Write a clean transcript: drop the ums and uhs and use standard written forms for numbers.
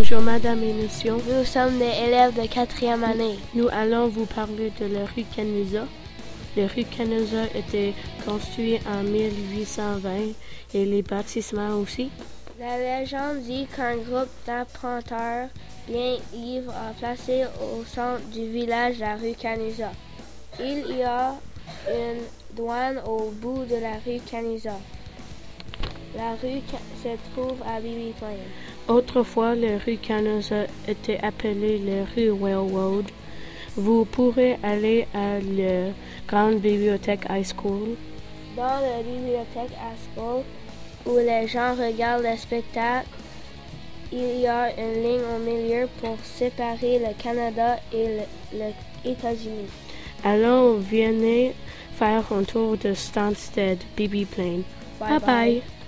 Bonjour madame et messieurs. Nous sommes des élèves de 4e année. Nous allons vous parler de la rue Canusa. La rue Canusa était construite en 1820 et les bâtiments aussi. La légende dit qu'un groupe d'arpenteurs bien ivres a placé au centre du village la rue Canusa. Il y a une douane au bout de la rue Canusa. La rue se trouve à Beebe Plain. Autrefois, la rue Canusa était appelée la rue Railroad. Vous pourrez aller à la grande bibliothèque High School. Dans la bibliothèque High School, où les gens regardent le spectacle, il y a une ligne au milieu pour séparer le Canada et les États-Unis. Alors, venez faire un tour de Stansted, Beebe Plain. Bye bye.